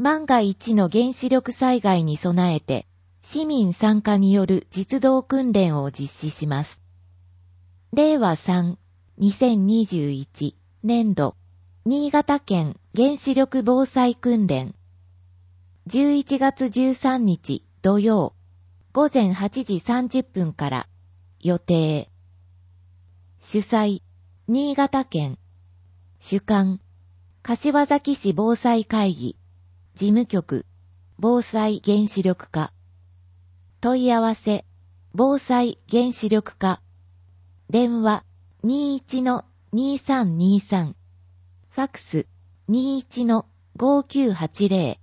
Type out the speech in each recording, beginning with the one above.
万が一の原子力災害に備えて、市民参加による実動訓練を実施します。令和3、2021年度、新潟県原子力防災訓練。11月13日土曜、午前8時30分から予定。主催、新潟県。主幹、柏崎市防災会議。事務局、防災原子力課。問い合わせ、防災原子力課。電話、21-2323。ファクス、21-5980。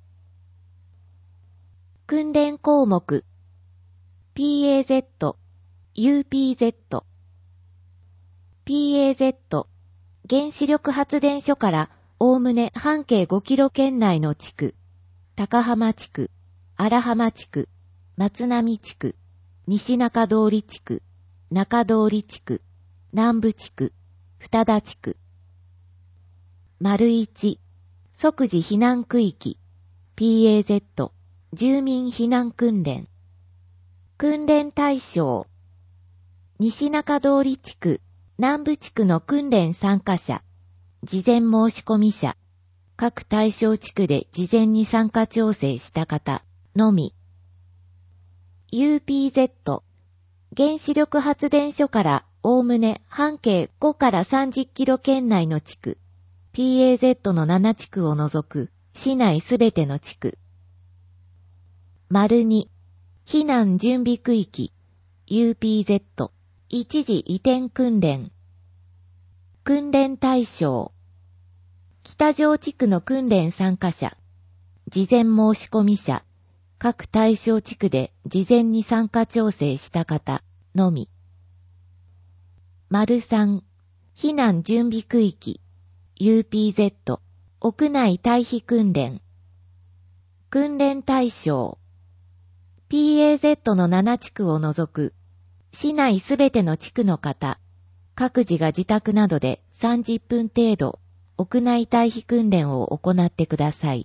訓練項目、PAZ、UPZ。PAZ、原子力発電所からおおむね半径5キロ圏内の地区、高浜地区、荒浜地区、松並地区、西中通地区、中通地区、南部地区、二田地区。1、即時避難区域、PAZ、住民避難訓練。訓練対象、西中通地区、南部地区の訓練参加者、事前申し込み者、各対象地区で事前に参加調整した方のみ。UPZ、原子力発電所からおおむね半径5から30キロ圏内の地区、PAZ の7地区を除く市内すべての地区。2、避難準備区域、UPZ、一時移転訓練。訓練対象、北条地区の訓練参加者、事前申し込み者、各対象地区で事前に参加調整した方のみ。3、避難準備区域、UPZ、屋内退避訓練。訓練対象、PAZ の7地区を除く、市内すべての地区の方、各自が自宅などで30分程度、屋内退避訓練を行ってください。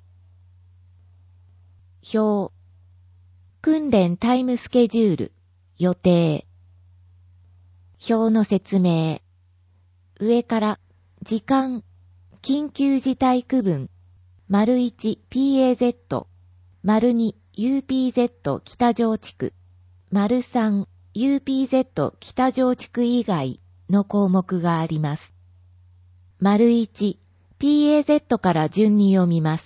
表。訓練タイムスケジュール、予定。表の説明。上から、時間、緊急事態区分、1 PAZ、2 UPZ 北条地区、3 UPZ 北条地区以外の項目があります。1、PAZ から順に読みます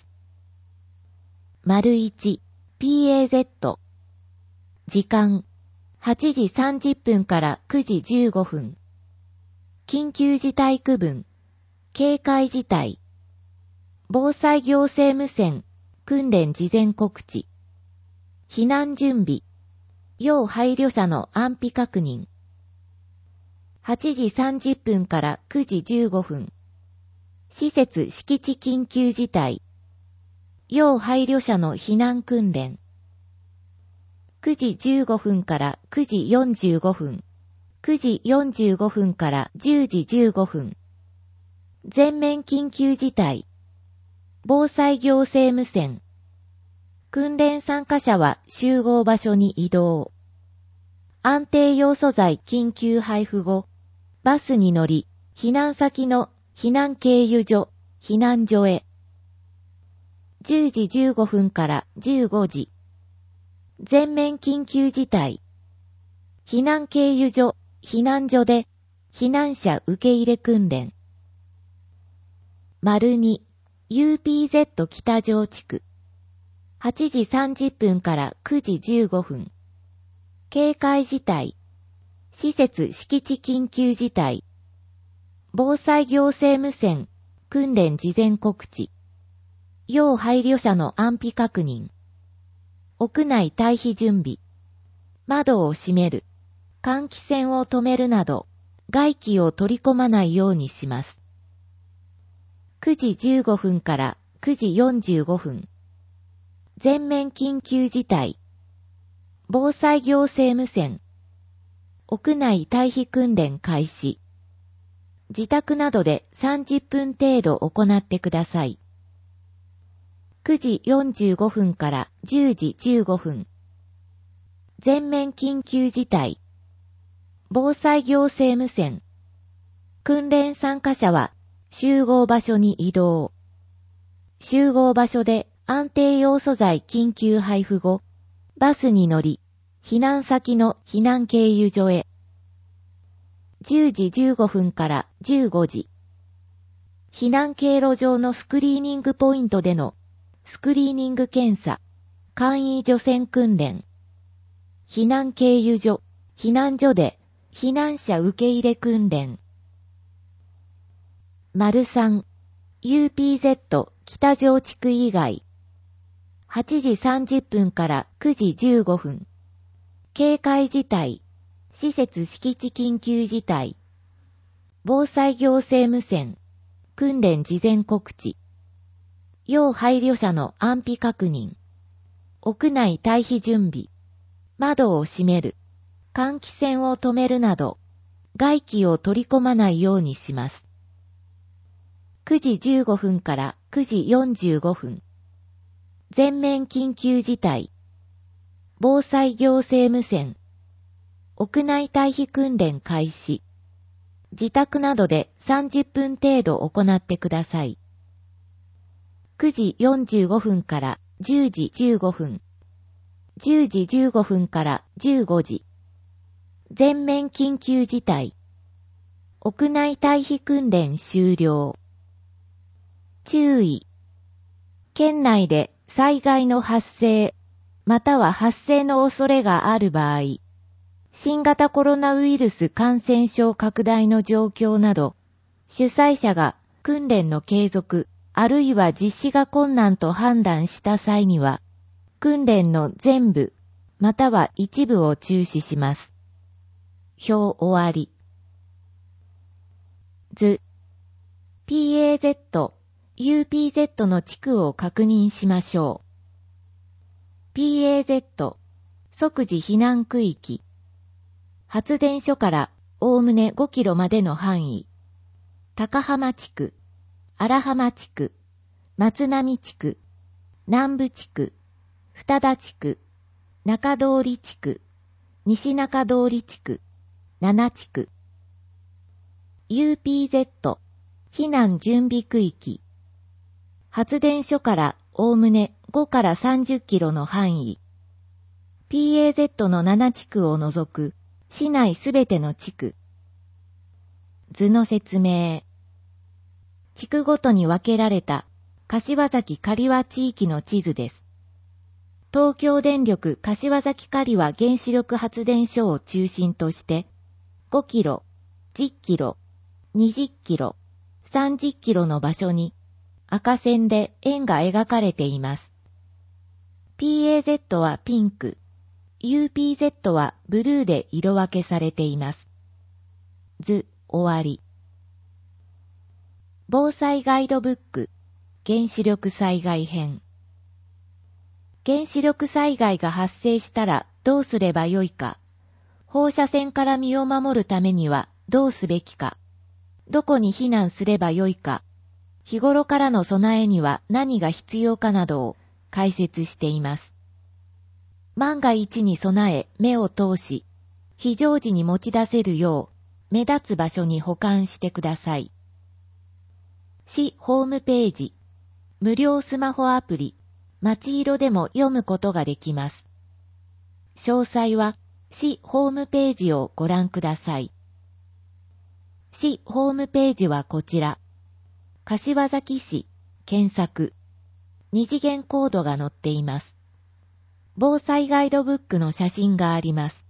。1、PAZ。時間、8時30分から9時15分。緊急事態区分、警戒事態。防災行政無線、訓練事前告知。避難準備。要配慮者の安否確認。8時30分から9時15分。施設敷地緊急事態。要配慮者の避難訓練。9時15分から9時45分。9時45分から10時15分。全面緊急事態。防災行政無線。訓練参加者は集合場所に移動。安定ヨウ素材緊急配布後、バスに乗り、避難先の避難経由所、避難所へ。10時15分から15時。全面緊急事態。避難経由所、避難所で、避難者受け入れ訓練。2、UPZ 北条地区。8時30分から9時15分。警戒事態。施設敷地緊急事態。防災行政無線。訓練事前告知。要配慮者の安否確認。屋内退避準備。窓を閉める。換気扇を止めるなど、外気を取り込まないようにします。9時15分から9時45分。全面緊急事態。防災行政無線。屋内退避訓練開始。自宅などで30分程度行ってください。 9時45分から10時15分。全面緊急事態。防災行政無線。訓練参加者は集合場所に移動。集合場所で安定ヨ素材緊急配布後、バスに乗り、避難先の避難経由所へ。10時15分から15時。避難経路上のスクリーニングポイントでのスクリーニング検査、簡易除染訓練。避難経由所、避難所で避難者受け入れ訓練。3、UPZ 北条地区以外。8時30分から9時15分。警戒事態、施設敷地緊急事態。防災行政無線、訓練事前告知。要配慮者の安否確認。屋内退避準備。窓を閉める。換気扇を止めるなど、外気を取り込まないようにします。9時15分から9時45分。全面緊急事態。防災行政無線。屋内退避訓練開始。自宅などで30分程度行ってください。9時45分から10時15分。10時15分から15時。全面緊急事態。屋内退避訓練終了。注意。県内で災害の発生、または発生の恐れがある場合、新型コロナウイルス感染症拡大の状況など、主催者が訓練の継続、あるいは実施が困難と判断した際には、訓練の全部、または一部を中止します。表終わり。図。PAZ、UPZ の地区を確認しましょう。PAZ、即時避難区域。発電所からおおむね5キロまでの範囲。高浜地区、荒浜地区、松並地区、南部地区、二田地区、中通地区、西中通地区、七地区。UPZ、避難準備区域。発電所からおおむね5から30キロの範囲。PAZ の7地区を除く市内すべての地区。図の説明。地区ごとに分けられた柏崎刈羽地域の地図です。東京電力柏崎刈羽原子力発電所を中心として5キロ、10キロ、20キロ、30キロの場所に赤線で円が描かれています。PAZ はピンク、UPZ はブルーで色分けされています。図終わり。防災ガイドブック、原子力災害編。原子力災害が発生したらどうすればよいか。放射線から身を守るためにはどうすべきか。どこに避難すればよいか。日頃からの備えには何が必要かなどを解説しています。万が一に備え目を通し、非常時に持ち出せるよう目立つ場所に保管してください。市ホームページ、無料スマホアプリ、まちいろでも読むことができます。詳細は市ホームページをご覧ください。市ホームページはこちら。柏崎市、検索。二次元コードが載っています。防災ガイドブックの写真があります。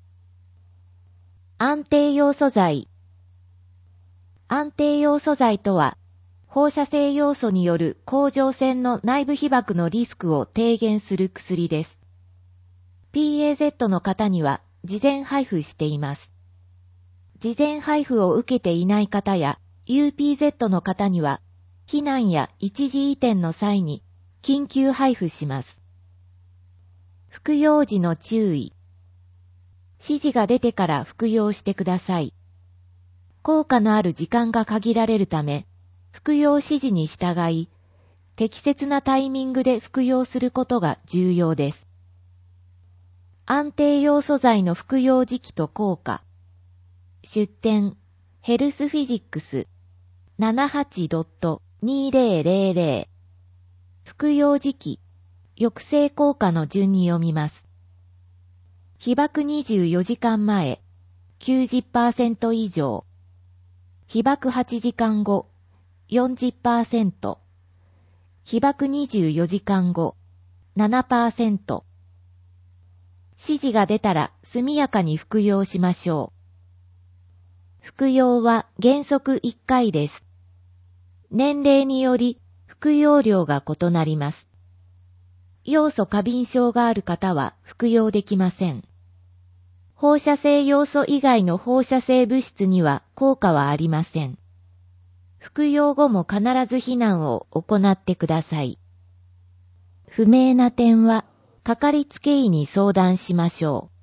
安定ヨ素材。安定ヨ素材とは、放射性要素による甲状腺の内部被曝のリスクを低減する薬です。PAZ の方には事前配布しています。事前配布を受けていない方や UPZ の方には、避難や一時移転の際に緊急配布します。服用時の注意。指示が出てから服用してください。効果のある時間が限られるため、服用指示に従い、 適切なタイミングで服用することが重要です。安定ヨウ素剤の服用時期と効果。出典、ヘルスフィジックス 78.2000。服用時期、抑制効果の順に読みます。被爆24時間前、90% 以上。被爆8時間後、40%。被爆24時間後、7%。指示が出たら速やかに服用しましょう。服用は原則1回です。年齢により服用量が異なります。ヨウ素過敏症がある方は服用できません。放射性ヨウ素以外の放射性物質には効果はありません。服用後も必ず避難を行ってください。不明な点は、かかりつけ医に相談しましょ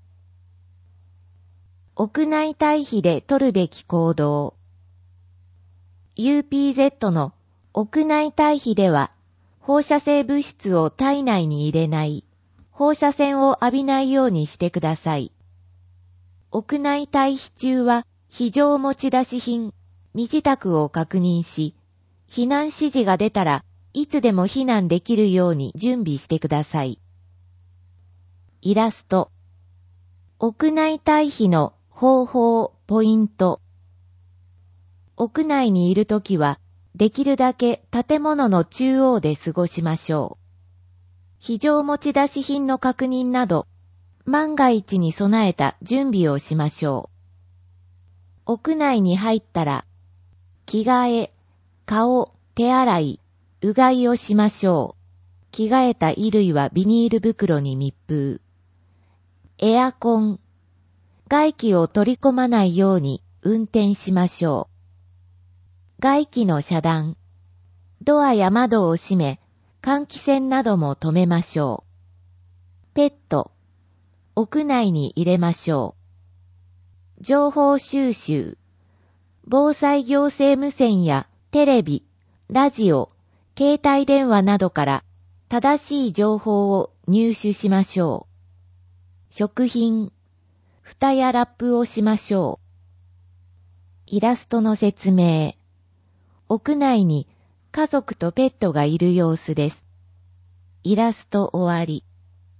う。屋内退避で取るべき行動。UPZ の屋内退避では、放射性物質を体内に入れない、放射線を浴びないようにしてください。屋内退避中は、非常持ち出し品、身支度を確認し、避難指示が出たらいつでも避難できるように準備してください。イラスト。屋内退避の方法、ポイント。屋内にいるときは、できるだけ建物の中央で過ごしましょう。非常持ち出し品の確認など、万が一に備えた準備をしましょう。屋内に入ったら、着替え、顔、手洗い、うがいをしましょう。着替えた衣類はビニール袋に密封。エアコン。外気を取り込まないように運転しましょう。外気の遮断。ドアや窓を閉め、換気扇なども止めましょう。ペット。屋内に入れましょう。情報収集。防災行政無線やテレビ、ラジオ、携帯電話などから正しい情報を入手しましょう。食品、蓋やラップをしましょう。イラストの説明。屋内に家族とペットがいる様子です。イラスト終わり。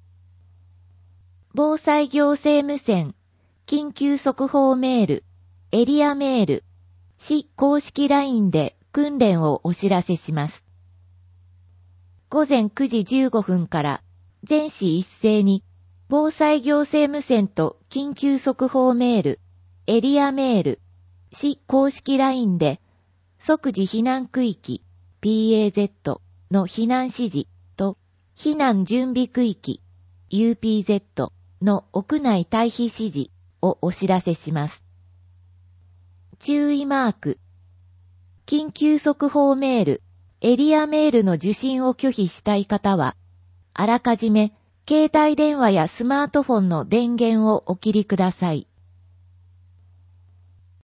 防災行政無線、緊急速報メール、エリアメール、市公式 LINE で訓練をお知らせします。午前9時15分から全市一斉に防災行政無線と緊急速報メール、エリアメール、市公式 LINE で即時避難区域 PAZ の避難指示と避難準備区域 UPZ の屋内退避指示をお知らせします。注意マーク。緊急速報メール、エリアメールの受信を拒否したい方は、あらかじめ携帯電話やスマートフォンの電源をお切りください。